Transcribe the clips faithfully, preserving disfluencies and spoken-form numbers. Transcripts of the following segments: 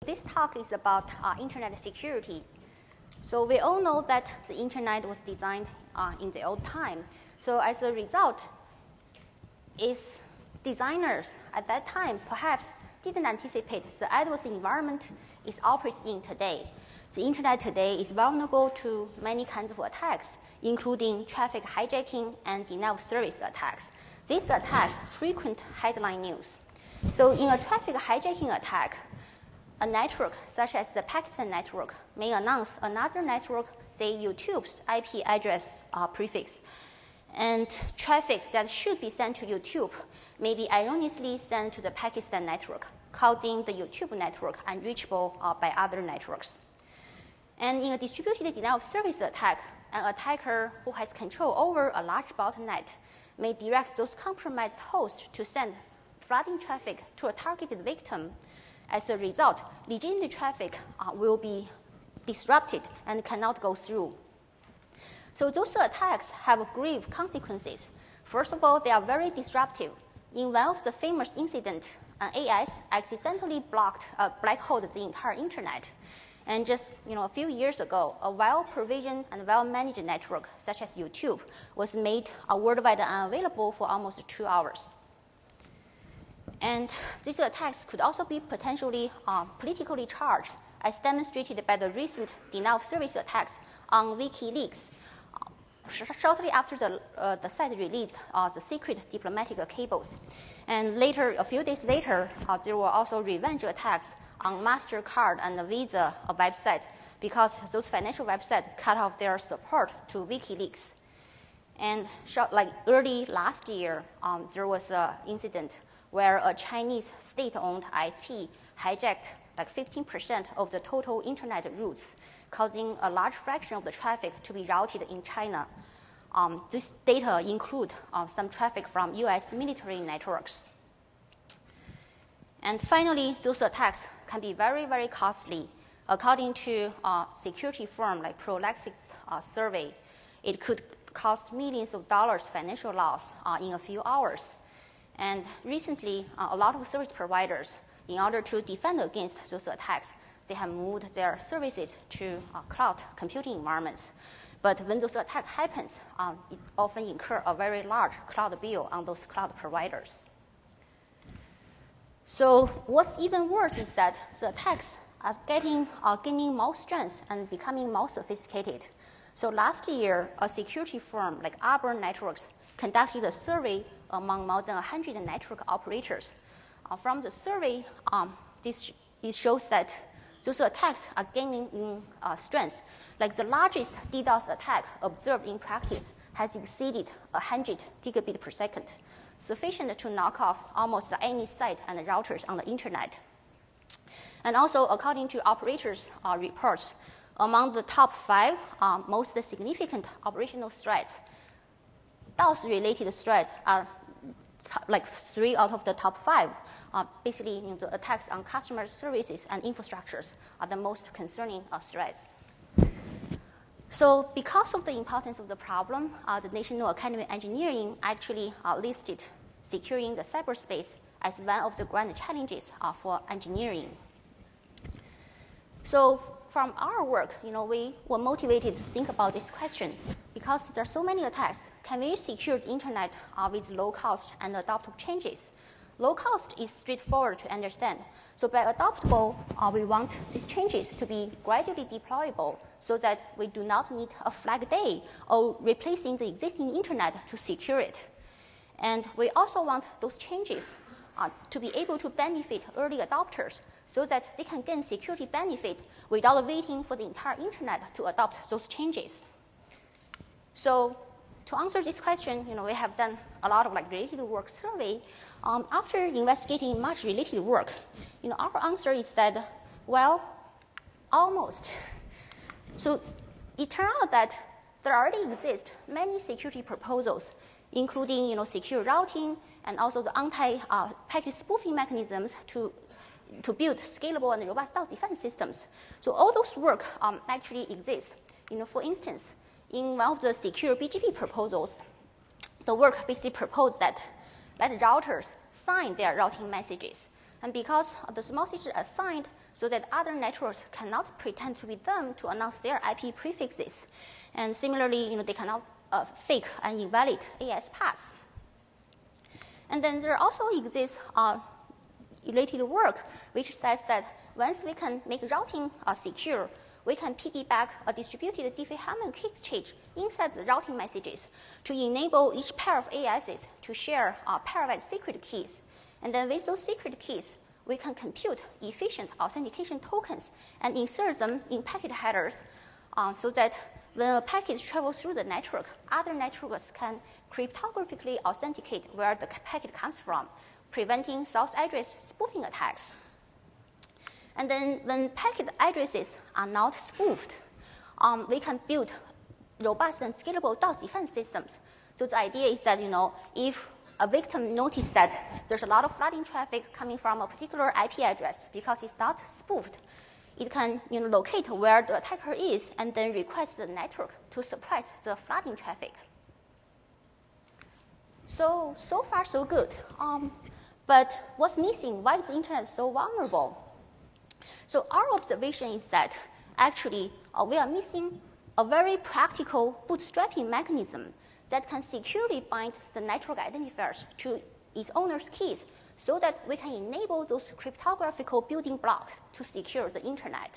this talk is about uh, internet security. So we all know that the internet was designed uh, in the old time. So as a result, its designers at that time perhaps didn't anticipate the adverse environment is operating in today. The internet today is vulnerable to many kinds of attacks, including traffic hijacking and denial of service attacks. These attacks frequent headline news. So in a traffic hijacking attack, a network such as the Pakistan network may announce another network, say YouTube's I P address uh, prefix. And traffic that should be sent to YouTube may be erroneously sent to the Pakistan network, causing the YouTube network unreachable uh, by other networks. And in a distributed denial of service attack, an attacker who has control over a large botnet may direct those compromised hosts to send flooding traffic to a targeted victim. As a result, legitimate traffic uh, will be disrupted and cannot go through. So those attacks have grave consequences. First of all, they are very disruptive. In one of the famous incidents, an A S accidentally blocked, uh, black holed the entire internet. And just you know, a few years ago, a well-provisioned and well-managed network, such as YouTube, was made uh, worldwide unavailable for almost two hours. And these attacks could also be potentially uh, politically charged, as demonstrated by the recent denial of service attacks on WikiLeaks. Shortly after the, uh, the site released uh, the secret diplomatic cables. And later, a few days later, uh, there were also revenge attacks on MasterCard and Visa uh, websites because those financial websites cut off their support to WikiLeaks. And short, like early last year, um, there was an incident where a Chinese state-owned I S P hijacked like fifteen percent of the total internet routes, causing a large fraction of the traffic to be routed in China. Um, this data include uh, some traffic from U S military networks. And finally, those attacks can be very, very costly. According to a security firm like Prolexic uh, survey, it could cost millions of dollars financial loss uh, in a few hours. And recently, uh, a lot of service providers, in order to defend against those attacks, they have moved their services to uh, cloud computing environments. But when those attacks happens, um, it often incur a very large cloud bill on those cloud providers. So what's even worse is that the attacks are getting, uh, gaining more strength and becoming more sophisticated. So last year, a security firm like Arbor Networks conducted a survey among more than one hundred network operators. Uh, from the survey, um, this it shows that those attacks are gaining in uh, strength. Like the largest DDoS attack observed in practice has exceeded one hundred gigabit per second, sufficient to knock off almost any site and routers on the internet. And also, according to operators' uh, reports, among the top five uh, most significant operational threats, DOS-related threats are like three out of the top five. Uh, basically, you know, the attacks on customer services and infrastructures are the most concerning uh, threats. So because of the importance of the problem, uh, the National Academy of Engineering actually uh, listed securing the cyberspace as one of the grand challenges uh, for engineering. So from our work, you know, we were motivated to think about this question. Because there are so many attacks, can we secure the internet uh, with low cost and adaptable changes? Low cost is straightforward to understand. So by adaptable, uh, we want these changes to be gradually deployable so that we do not need a flag day or replacing the existing internet to secure it. And we also want those changes uh, to be able to benefit early adopters so that they can gain security benefit without waiting for the entire internet to adopt those changes. So to answer this question, you know, we have done a lot of like related work survey. Um, after investigating much related work, you know, our answer is that, well, almost. So it turned out that there already exist many security proposals, including, you know, secure routing and also the anti-packet uh, spoofing mechanisms to to build scalable and robust DDoS defense systems. So all those work um, actually exist. You know, for instance, in one of the secure B G P proposals, the work basically proposed that let routers sign their routing messages. And because the messages are signed, so that other networks cannot pretend to be them to announce their I P prefixes. And similarly, you know, they cannot uh, fake and invalid A S paths. And then there also exists uh, related work which says that once we can make routing uh, secure, we can piggyback a distributed Diffie-Hellman key exchange inside the routing messages to enable each pair of A Ss to share uh, pairwise secret keys. And then with those secret keys, we can compute efficient authentication tokens and insert them in packet headers uh, so that when a packet travels through the network, other networks can cryptographically authenticate where the packet comes from, preventing source address spoofing attacks. And then when packet addresses are not spoofed, um, we can build robust and scalable DOS defense systems. So the idea is that, you know, if a victim notices that there's a lot of flooding traffic coming from a particular I P address because it's not spoofed, it can, you know, locate where the attacker is and then request the network to suppress the flooding traffic. So, so far so good. Um, but what's missing? Why is the internet so vulnerable? So our observation is that actually uh, we are missing a very practical bootstrapping mechanism that can securely bind the network identifiers to its owner's keys so that we can enable those cryptographical building blocks to secure the internet.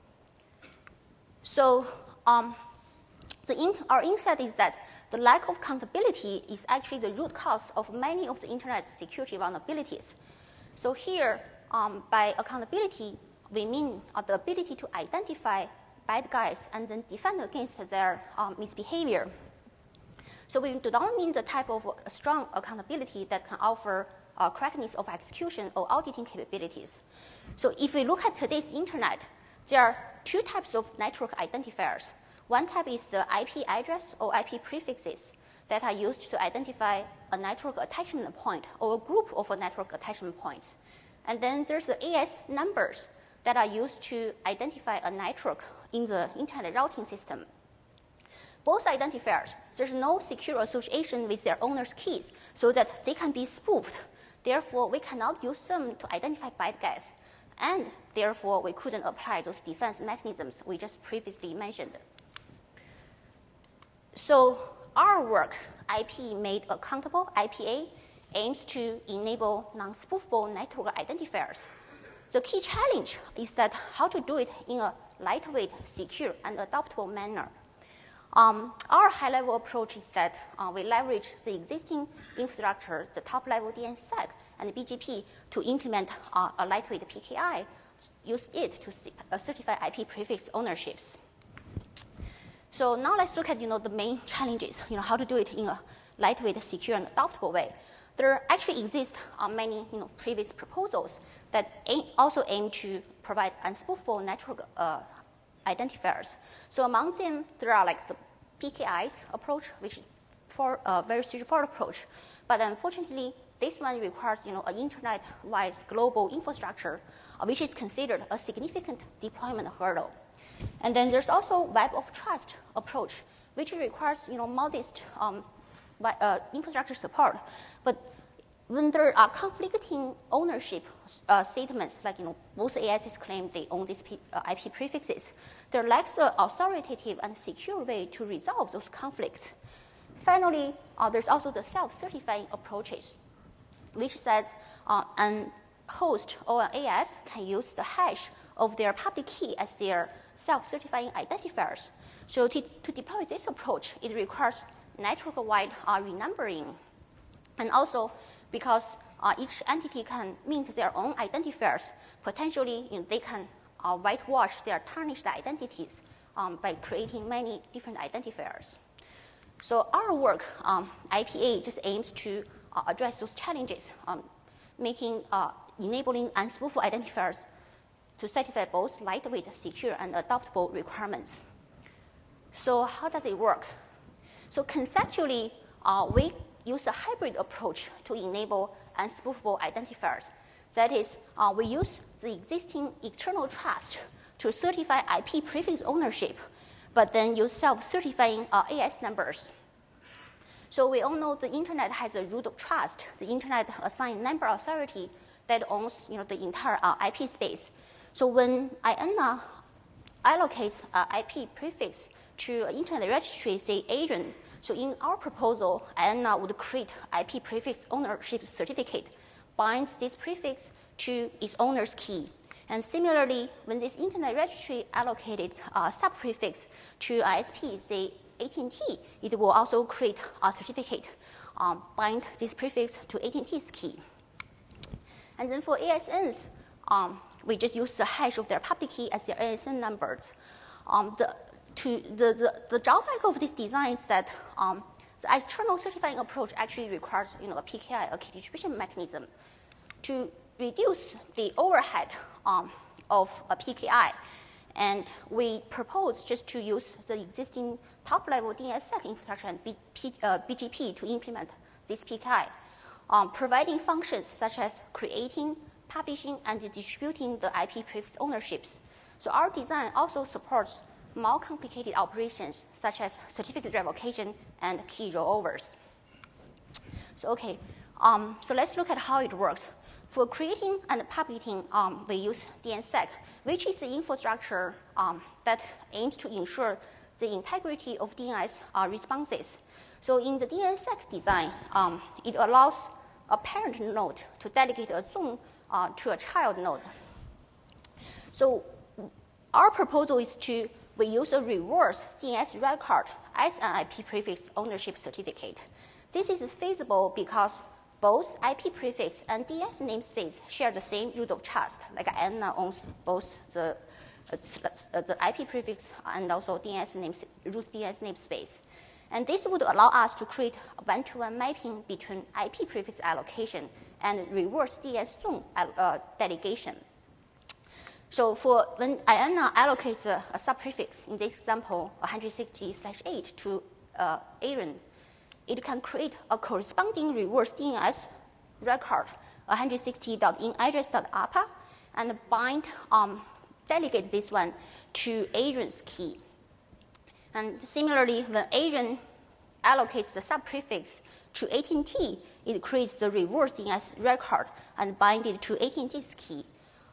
So um, the in our insight is that the lack of accountability is actually the root cause of many of the internet's security vulnerabilities. So here, um, by accountability, we mean uh, the ability to identify bad guys and then defend against their um, misbehavior. So we do not mean the type of uh, strong accountability that can offer uh, correctness of execution or auditing capabilities. So if we look at today's internet, there are two types of network identifiers. One type is the I P address or I P prefixes that are used to identify a network attachment point or a group of a network attachment points. And then there's the A S numbers that are used to identify a network in the internet routing system. Both identifiers, there's no secure association with their owner's keys so that they can be spoofed. Therefore, we cannot use them to identify bad guys. And therefore, we couldn't apply those defense mechanisms we just previously mentioned. So our work, I P Made Accountable, I P A, aims to enable non-spoofable network identifiers. The key challenge is that how to do it in a lightweight, secure, and adaptable manner. Um, our high-level approach is that uh, we leverage the existing infrastructure, the top-level D N S S E C and B G P, to implement uh, a lightweight P K I, use it to uh, certify I P prefix ownerships. So now let's look at, you know, the main challenges, you know, how to do it in a lightweight, secure, and adaptable way. There actually exist uh, many, you know, previous proposals that aim, also aim to provide unspoofable network uh, identifiers. So among them, there are like the P K Is approach, which is for a very straightforward approach. But unfortunately, this one requires, you know, an internet-wide global infrastructure, uh, which is considered a significant deployment hurdle. And then there's also web of trust approach, which requires, you know, modest um, uh, infrastructure support. But when there are conflicting ownership uh, statements, like, you know, both A Ss claim they own these P, uh, I P prefixes, there lacks an authoritative and secure way to resolve those conflicts. Finally, uh, there's also the self-certifying approaches, which says uh, an host or an A S can use the hash of their public key as their self-certifying identifiers. So to, to deploy this approach, it requires network-wide uh, renumbering. And also, because uh, each entity can mint their own identifiers, potentially, you know, they can uh, whitewash their tarnished identities um, by creating many different identifiers. So our work, um, I P A, just aims to uh, address those challenges, um, making, uh, enabling unspoofable identifiers to satisfy both lightweight, secure, and adaptable requirements. So how does it work? So conceptually, uh, we use a hybrid approach to enable unspoofable identifiers. That is, uh, we use the existing external trust to certify I P prefix ownership, but then use self-certifying uh, A S numbers. So we all know the internet has a root of trust. The internet assigns number authority that owns, you know, the entire uh, I P space. So when I N A allocates uh, I P prefix to an internet registry, say Adrian, so in our proposal, I N A would create I P prefix ownership certificate, binds this prefix to its owner's key. And similarly, when this internet registry allocated a subprefix to I S P, say A T and T, it will also create a certificate, um, bind this prefix to A T and T's key. And then for A S Ns, um, we just use the hash of their public key as their A S N numbers. Um, the, to, the, the, the drawback of this design is that um, the external certifying approach actually requires you know, a P K I, a key distribution mechanism, to reduce the overhead um, of a P K I. And we propose just to use the existing top-level D N S S E C infrastructure and B, P, uh, B G P to implement this P K I, um, providing functions such as creating, publishing, and distributing the I P prefix ownerships. So our design also supports more complicated operations such as certificate revocation and key rollovers. So okay, um, so let's look at how it works. For creating and publishing, um, we use D N S S E C, which is the infrastructure um, that aims to ensure the integrity of D N S uh, responses. So in the D N S S E C design, um, it allows a parent node to delegate a zone uh, to a child node. So our proposal is to we use a reverse D N S record as an I P prefix ownership certificate. This is feasible because both I P prefix and D N S namespace share the same root of trust. Like I N A owns both the, uh, the I P prefix and also D N S names, root D N S namespace. And this would allow us to create a one-to-one mapping between I P prefix allocation and reverse D N S zone uh, delegation. So for when I N A allocates a, a subprefix, in this example, one sixty slash eight to uh, Aaron, it can create a corresponding reverse D N S record, one sixty dot in address dot A P A, and bind, um, delegate this one to Aaron's key. And similarly, when Aaron allocates the subprefix to A T and T, it creates the reverse D N S record and bind it to A T and T's key.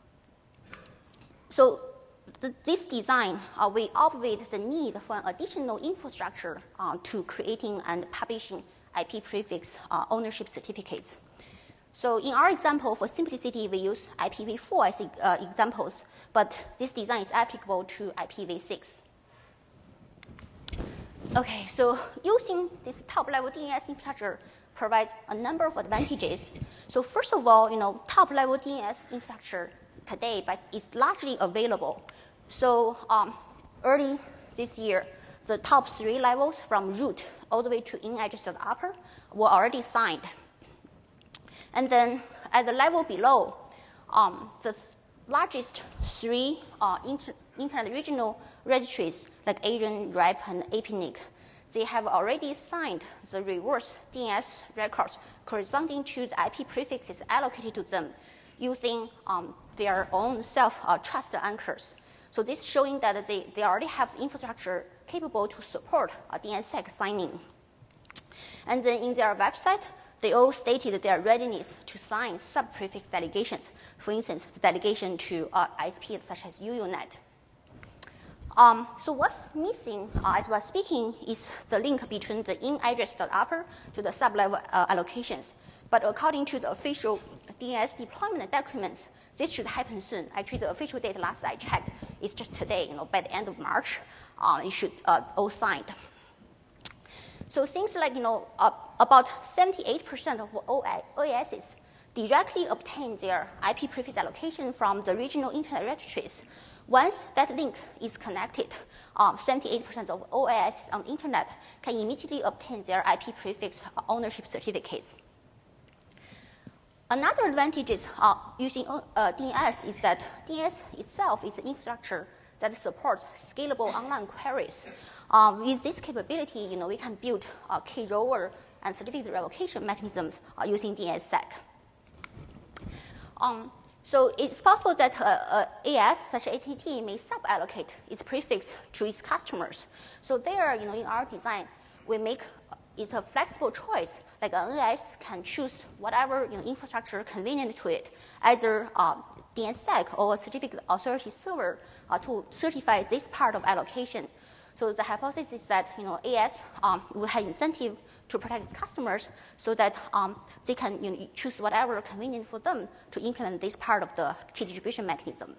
So the, this design, uh, we obviate the need for an additional infrastructure uh, to creating and publishing I P prefix uh, ownership certificates. So in our example, for simplicity, we use I P v four as uh, examples, but this design is applicable to I P v six. Okay, so using this top-level D N S infrastructure provides a number of advantages. So first of all, you know, top-level D N S infrastructure today, but it's largely available. So um, early this year, the top three levels from root all the way to in address dot A P A were already signed. And then at the level below, um, the th largest three uh, inter internet regional registries like Adrian, R E P, and A P N I C, they have already signed the reverse D N S records corresponding to the I P prefixes allocated to them using um, their own self-trust uh, anchors. So this showing that they, they already have the infrastructure capable to support uh, D N S S E C signing. And then in their website, they all stated their readiness to sign sub-prefix delegations. For instance, the delegation to uh, I S Ps such as U U net. Um, so what's missing, uh, as we're speaking, is the link between the in address dot A P A to the sub-level uh, allocations. But according to the official D N S deployment documents, this should happen soon. Actually, the official date last I checked is just today. You know, by the end of March, uh, it should uh, all signed. So things like, you know, uh, about seventy-eight percent of O A Ss directly obtain their I P prefix allocation from the regional internet registries. Once that link is connected, seventy-eight percent um, of O A Ss on the internet can immediately obtain their I P prefix ownership certificates. Another advantage is, uh, using uh, D N S is that D N S itself is an infrastructure that supports scalable online queries. Uh, with this capability, you know, we can build uh, key roller and certificate revocation mechanisms uh, using D N S S E C. Um, so it's possible that uh, uh, A S such as A T and T may sub-allocate its prefix to its customers. So there, you know, in our design, we make it's a flexible choice. Like an A S can choose whatever you know, infrastructure convenient to it, either uh, D N S S E C or a certificate authority server uh, to certify this part of allocation. So the hypothesis is that you know, A S um, will have incentive to protect its customers so that um, they can you know, choose whatever convenient for them to implement this part of the key distribution mechanism.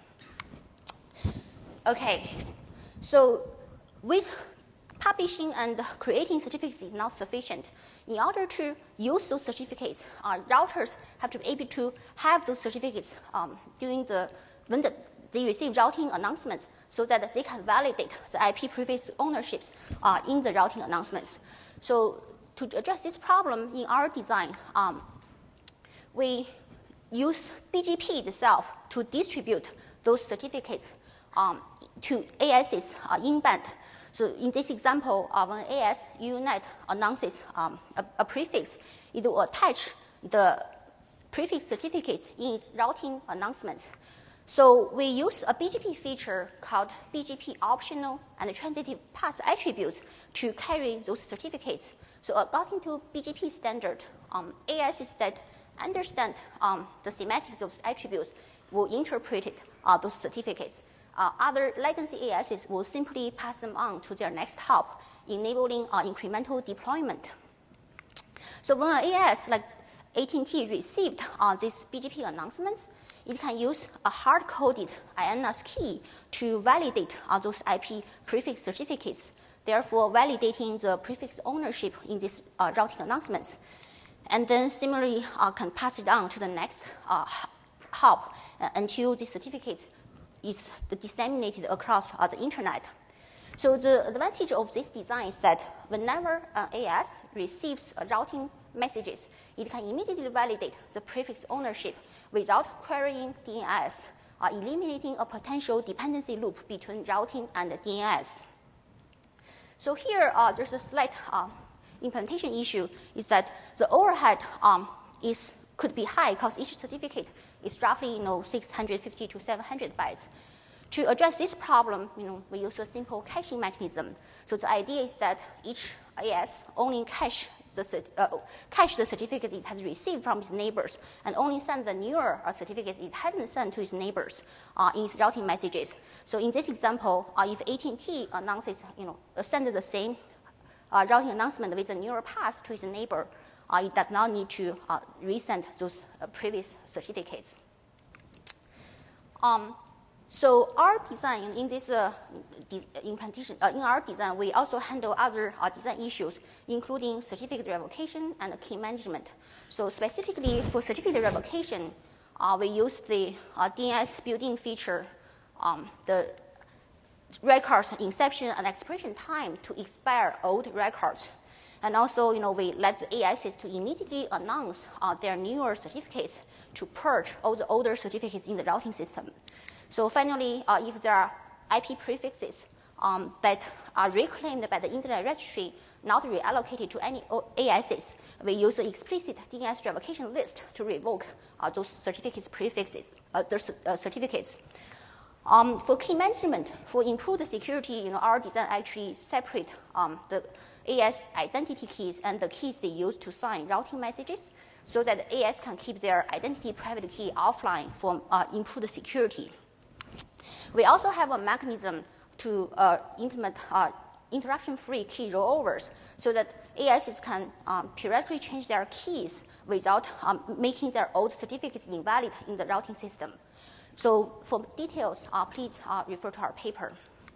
Okay, so with publishing and creating certificates is not sufficient. In order to use those certificates, uh, routers have to be able to have those certificates um, during the, when the, they receive routing announcements so that they can validate the I P prefix ownerships uh, in the routing announcements. So to address this problem in our design, um, we use B G P itself to distribute those certificates um, to A S's uh, in band. So in this example, uh, when A S U net announces um, a, a prefix, it will attach the prefix certificates in its routing announcements. So we use a B G P feature called B G P optional and transitive path attributes to carry those certificates. So according to B G P standard, um, A Ss that understand um, the semantics of those attributes will interpret it, uh, those certificates. Uh, other legacy A Ss will simply pass them on to their next hop, enabling uh, incremental deployment. So when an A S like A T and T received uh, these B G P announcements, it can use a hard-coded I N S key to validate uh, those I P prefix certificates, therefore validating the prefix ownership in these uh, routing announcements. And then similarly uh, can pass it on to the next uh, hop uh, until the certificates is disseminated across uh, the internet. So the advantage of this design is that whenever an A S receives a routing messages, it can immediately validate the prefix ownership without querying D N S, uh, eliminating a potential dependency loop between routing and the D N S. So here, uh, there's a slight uh, implementation issue, is that the overhead um, is could be high because each certificate is roughly you know, six hundred fifty to seven hundred bytes. To address this problem, you know, we use a simple caching mechanism. So the idea is that each A S only cache the, uh, cache the certificates it has received from its neighbors and only send the newer uh, certificates it hasn't sent to its neighbors uh, in its routing messages. So in this example, uh, if A T and T announces, you know, sends the same uh, routing announcement with a newer path to its neighbor, Uh, it does not need to uh, resend those uh, previous certificates. Um, so our design in this uh, de implementation, uh, in our design, we also handle other uh, design issues, including certificate revocation and key management. So specifically for certificate revocation, uh, we use the uh, D N S built-in feature, um, the records inception and expiration time to expire old records. And also, you know, we let the A Ss to immediately announce uh, their newer certificates to purge all the older certificates in the routing system. So finally, uh, if there are I P prefixes um, that are reclaimed by the Internet Registry, not reallocated to any A Ss, we use an explicit D N S revocation list to revoke uh, those certificates prefixes, uh, those uh, certificates. Um, for key management, for improved security, you know, our design actually separate um, the A S identity keys and the keys they use to sign routing messages so that the A S can keep their identity private key offline for uh, improved security. We also have a mechanism to uh, implement uh, interruption-free key rollovers so that A Ss can um, periodically change their keys without um, making their old certificates invalid in the routing system. So for details, uh, please uh, refer to our paper.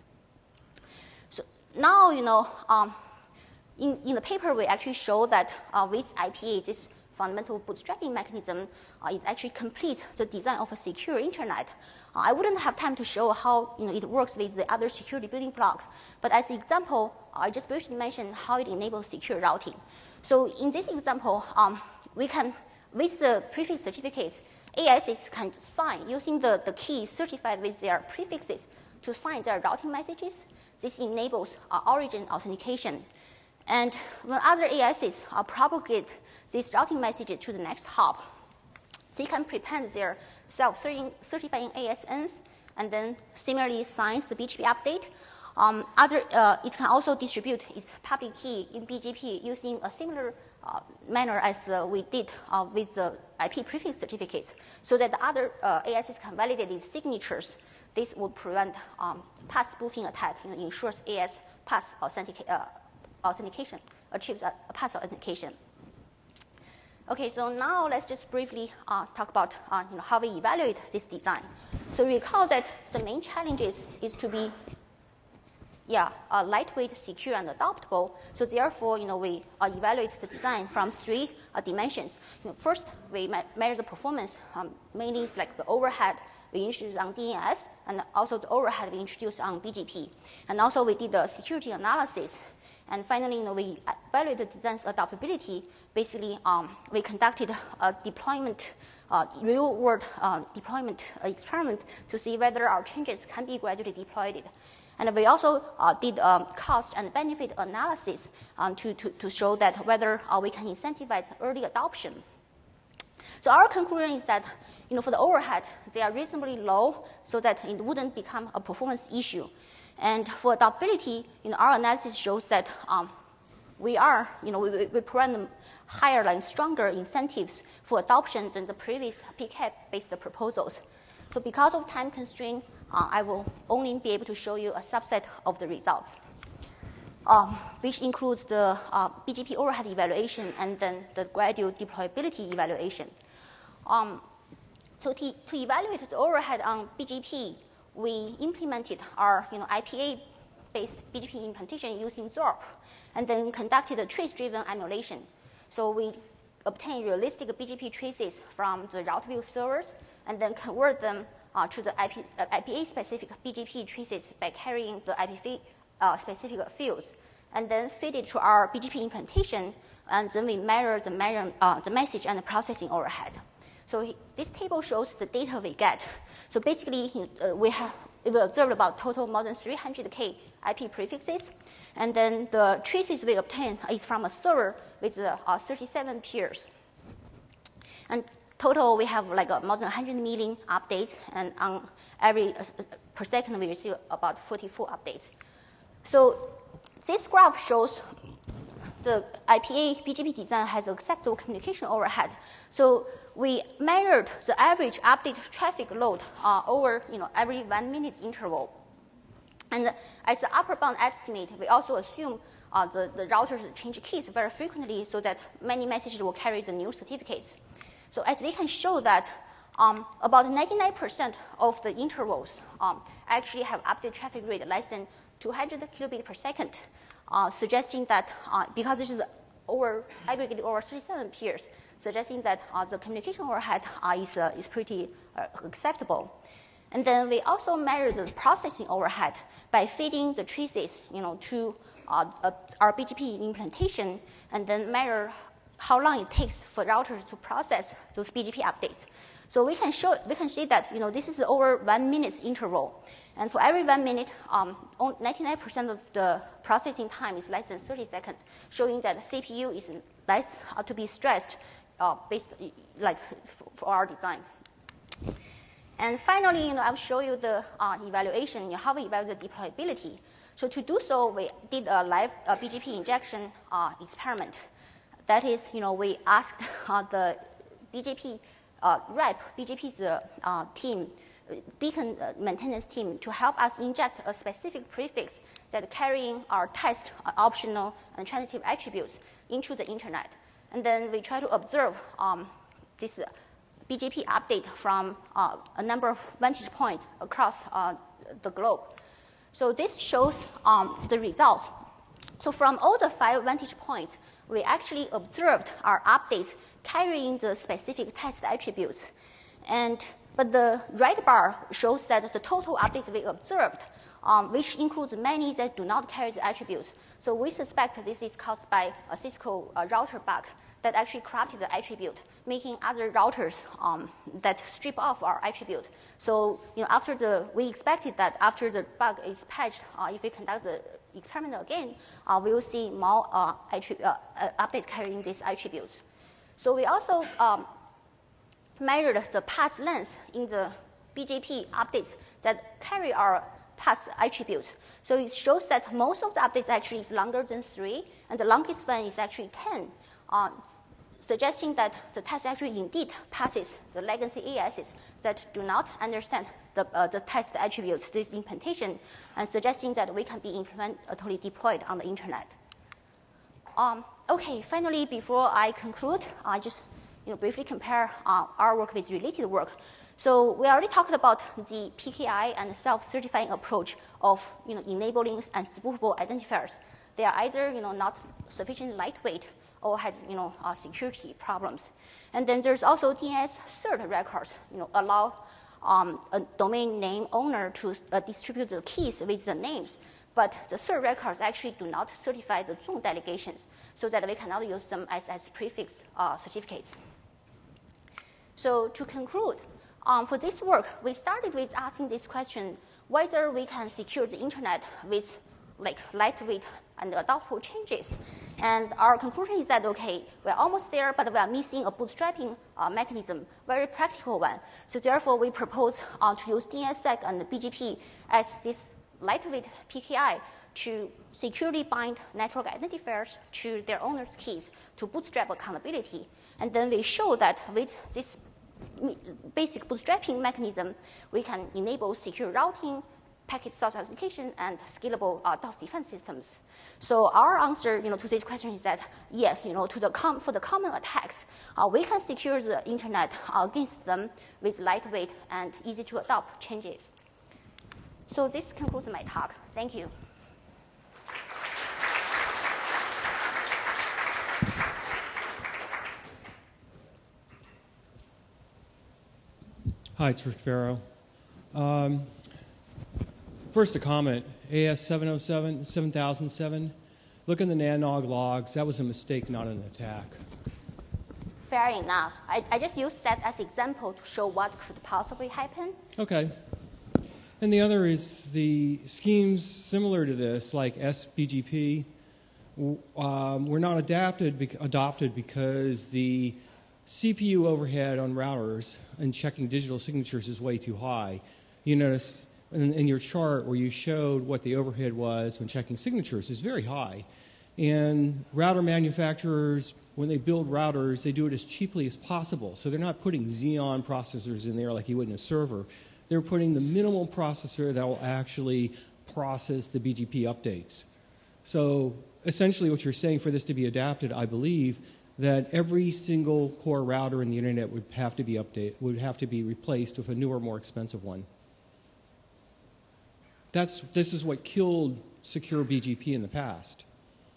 So now, you know, um, in, in the paper, we actually show that uh, with I P A, this fundamental bootstrapping mechanism uh, is actually complete the design of a secure internet. Uh, I wouldn't have time to show how you know, it works with the other security building block, but as an example, I just briefly mentioned how it enables secure routing. So in this example, um, we can, with the prefix certificates, A Ss can sign using the, the key certified with their prefixes to sign their routing messages. This enables uh, origin authentication. And when other A Ss uh, propagate this routing message to the next hop, they can prepend their self-certifying A S Ns and then similarly signs the B G P update Um, other, uh, it can also distribute its public key in B G P using a similar uh, manner as uh, we did uh, with the I P prefix certificates, so that the other uh, A S Is can validate its signatures. This would prevent um, pass spoofing attack, you know, ensures A S pass authentica uh, authentication, achieves a, a pass authentication. Okay, so now let's just briefly uh, talk about uh, you know, how we evaluate this design. So recall that the main challenge is, is to be yeah, uh, lightweight, secure, and adoptable. So therefore, you know, we uh, evaluate the design from three uh, dimensions. You know, first, we me measure the performance, um, mainly like the overhead we introduced on D N S, and also the overhead we introduced on B G P. And also we did the security analysis. And finally, you know, we evaluate the design's adaptability. Basically, um, we conducted a deployment, uh, real-world uh, deployment experiment to see whether our changes can be gradually deployed. And we also uh, did um, cost and benefit analysis um, to, to, to show that whether uh, we can incentivize early adoption. So our conclusion is that, you know, for the overhead, they are reasonably low so that it wouldn't become a performance issue. And for adaptability, you know, our analysis shows that um, we are, you know, we, we provide them higher and stronger incentives for adoption than the previous P CAP-based proposals. So because of time constraint, uh, I will only be able to show you a subset of the results, um, which includes the uh, B G P overhead evaluation and then the gradual deployability evaluation. Um, so to, to evaluate the overhead on B G P, we implemented our, you know, I P A-based B G P implementation using Zorp, and then conducted a trace-driven emulation. So we obtained realistic B G P traces from the route view servers, and then convert them uh, to the I P, uh, I P A-specific B G P traces by carrying the I P A-specific uh, fields, and then feed it to our B G P implementation, and then we measure the, measure, uh, the message and the processing overhead. So he, this table shows the data we get. So basically, uh, we have we observed about total more than three hundred K I P prefixes, and then the traces we obtained is from a server with uh, uh, thirty-seven peers. And total, we have like uh, more than one hundred million updates, and on every uh, per second we receive about forty-four updates. So this graph shows the I P A B G P design has acceptable communication overhead. So we measured the average update traffic load uh, over, you know, every one minute interval. And as the upper bound estimate, we also assume uh, the, the routers change keys very frequently so that many messages will carry the new certificates. So as we can show that um, about ninety-nine percent of the intervals um, actually have update traffic rate less than two hundred kilobits per second. Uh, suggesting that uh, because this is over aggregated over thirty-seven peers, suggesting that uh, the communication overhead uh, is, uh, is pretty uh, acceptable. And then we also measure the processing overhead by feeding the traces, you know, to uh, uh, our B G P implementation, and then measure how long it takes for routers to process those B G P updates. So we can show, we can see that, you know, this is over one minute interval. And for every one minute, um, ninety-nine percent of the processing time is less than thirty seconds, showing that the C P U is less uh, to be stressed uh, based, like, for our design. And finally, you know, I'll show you the uh, evaluation, you know, how we evaluate the deployability. So to do so, we did a live uh, B G P injection uh, experiment. That is, you know, we asked uh, the B G P uh, rep, B G P's uh, uh, team, Beacon uh, maintenance team, to help us inject a specific prefix that carrying our test uh, optional and transitive attributes into the internet. And then we try to observe um, this uh, B G P update from uh, a number of vantage points across uh, the globe. So this shows um, the results. So from all the five vantage points, we actually observed our updates carrying the specific test attributes. And But the right bar shows that the total updates we observed, um, which includes many that do not carry the attributes. So we suspect this is caused by a Cisco uh, router bug that actually corrupted the attribute, making other routers um, that strip off our attribute. So, you know, after the, we expected that after the bug is patched, uh, if we conduct the experiment again, uh, we will see more uh, uh, updates carrying these attributes. So we also um, measured the path length in the B G P updates that carry our pass attributes. So it shows that most of the updates actually is longer than three, and the longest one is actually ten, uh, suggesting that the test actually indeed passes the legacy A Ss that do not understand the, uh, the test attributes, this implementation, and suggesting that we can be implement, uh, totally deployed on the internet. Um, okay, finally, before I conclude, I just you know, briefly compare uh, our work with related work. So we already talked about the P K I and self-certifying approach of you know, enabling and spoofable identifiers. They are either you know, not sufficiently lightweight or has you know, uh, security problems. And then there's also D N S cert records, you know, allow um, a domain name owner to uh, distribute the keys with the names. But the cert records actually do not certify the zone delegations, so that we cannot use them as, as prefix uh, certificates. So to conclude, um, for this work, we started with asking this question, whether we can secure the internet with like lightweight and adaptable changes. And our conclusion is that, okay, we're almost there, but we are missing a bootstrapping uh, mechanism, very practical one. So therefore, we propose uh, to use DNSSEC and B G P as this lightweight P K I to securely bind network identifiers to their owner's keys to bootstrap accountability. And then we show that with this basic bootstrapping mechanism, we can enable secure routing, packet source authentication, and scalable uh, DOS defense systems. So our answer, you know, to this question is that yes, you know, to the com for the common attacks, uh, we can secure the internet uh, against them with lightweight and easy to adopt changes. So this concludes my talk. Thank you. Hi, it's Rich Farrow. Um, first, a comment. A S seven oh seven, seven thousand seven. Look in the nanog logs. That was a mistake, not an attack. Fair enough. I, I just used that as an example to show what could possibly happen. Okay. And the other is the schemes similar to this, like S B G P, um, were not adapted, adopted because the C P U overhead on routers and checking digital signatures is way too high. You notice in, in your chart where you showed what the overhead was when checking signatures is very high. And router manufacturers, when they build routers, they do it as cheaply as possible. So they're not putting Xeon processors in there like you would in a server. They're putting the minimal processor that will actually process the B G P updates. So essentially what you're saying, for this to be adapted, I believe, that every single core router in the internet would have to be updated, would have to be replaced with a newer, more expensive one. That's, this is what killed secure B G P in the past.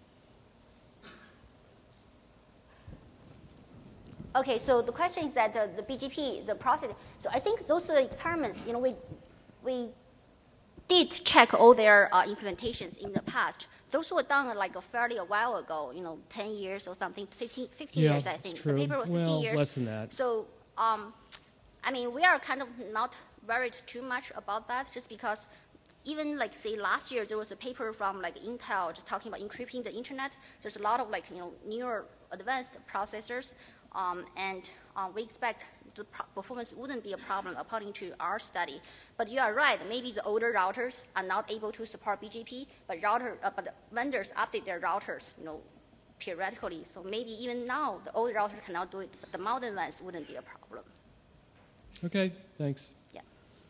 Okay, so the question is that the, the B G P, the process, so I think those are experiments, you know, we, we did check all their uh, implementations in the past. Those were done like a fairly a while ago, you know, ten years or something, fifteen, fifteen yeah, years, I think. It's true. The paper was fifteen well, years. less than that. So, um, I mean, we are kind of not worried too much about that, just because even like say last year there was a paper from like Intel just talking about encrypting the internet. There's a lot of like you know newer advanced processors, um, and uh, we expect the pro performance wouldn't be a problem according to our study. But you are right. Maybe the older routers are not able to support B G P, but router, uh, but vendors update their routers, you know, periodically. So maybe even now the old router cannot do it, but the modern ones wouldn't be a problem. Okay. Thanks. Yeah.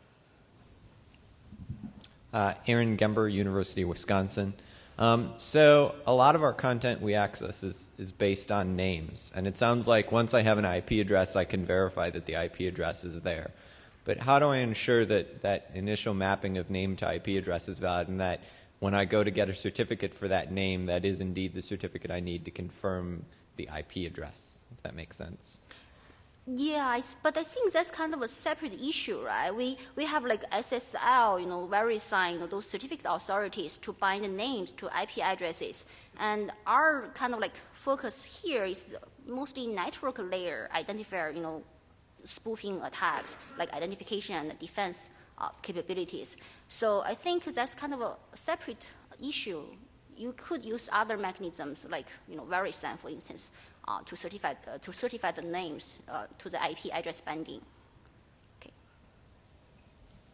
Uh, Aaron Gember, University of Wisconsin. Um, so a lot of our content we access is, is based on names. And it sounds like once I have an I P address, I can verify that the I P address is there. But how do I ensure that that initial mapping of name to I P address is valid, and that when I go to get a certificate for that name, that is indeed the certificate I need to confirm the I P address, if that makes sense? Yeah, I, but I think that's kind of a separate issue, right? We we have like S S L, you know, verifying you know, those certificate authorities to bind the names to I P addresses, and our kind of like focus here is mostly network layer identifier, you know, spoofing attacks like identification and defense uh, capabilities. So I think that's kind of a separate issue. You could use other mechanisms like you know VeriSign, for instance. Uh, to certify uh, to certify the names uh, to the I P address binding. Okay.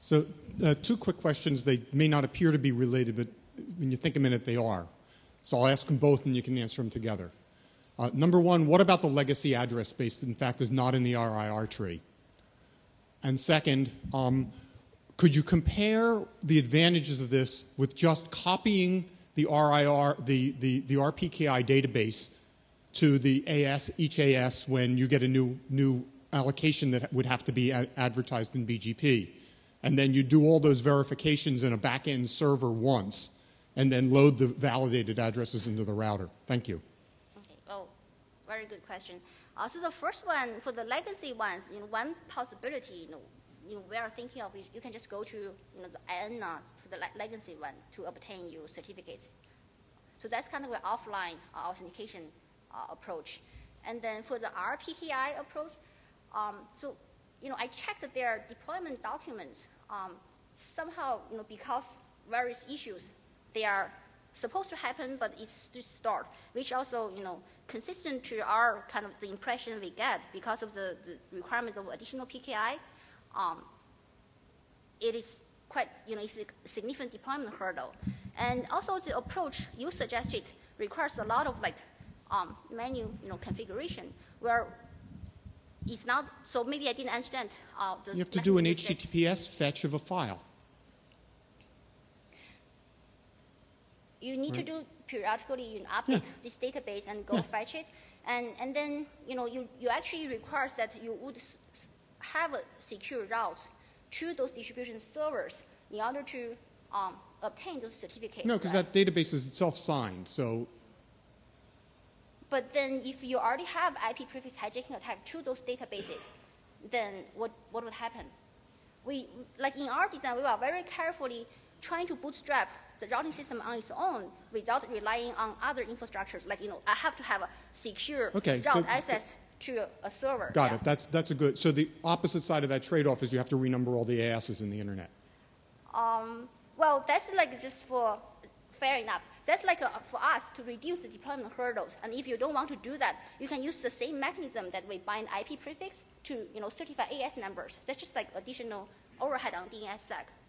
So uh, two quick questions. They may not appear to be related, but when you think a minute, they are. So I'll ask them both, and you can answer them together. Uh, number one, what about the legacy address space that, in fact, is not in the R I R tree? And second, um, could you compare the advantages of this with just copying the R I R, the, the, the R P K I database to the A S, each A S when you get a new, new allocation that would have to be a- advertised in B G P? And then you do all those verifications in a back-end server once, and then load the validated addresses into the router. Thank you. Okay. Oh, very good question. Uh, so the first one, for the legacy ones, you know, one possibility, you know, you know, we are thinking of is you can just go to, you know, the I N A for the le- legacy one to obtain your certificates. So that's kind of an offline uh, authentication uh, approach. And then for the R P K I approach, um, so, you know, I checked their deployment documents. Um, somehow, you know, because various issues, they are supposed to happen, but it's just start, which also, you know, consistent to our kind of the impression we get because of the, the requirement of additional P K I. Um, it is quite, you know, it's a significant deployment hurdle. And also the approach you suggested requires a lot of like um, menu, you know, configuration where it's not, so maybe I didn't understand. Uh, the You have to do an mechanism H T T P S fetch of a file. You need Right. to do periodically, you know, update Yeah. this database and go Yeah. fetch it. And, and then, you know, you, you actually requires that you would s- s- have a secure routes to those distribution servers in order to um, obtain those certificates. No, because right? that database is itself signed. So But then if you already have I P prefix hijacking attack to those databases, then what, what would happen? We, like in our design, we are very carefully trying to bootstrap the routing system on its own without relying on other infrastructures. Like, you know, I have to have a secure Okay, route so- access to a, a server. got yeah. it. That's, that's a good. So the opposite side of that trade-off is you have to renumber all the A S's in the internet. Um, well, that's like just for, fair enough. That's like a, for us to reduce the deployment hurdles. And if you don't want to do that, you can use the same mechanism that we bind I P prefix to, you know, certify A S numbers. That's just like additional overhead on D N S sec.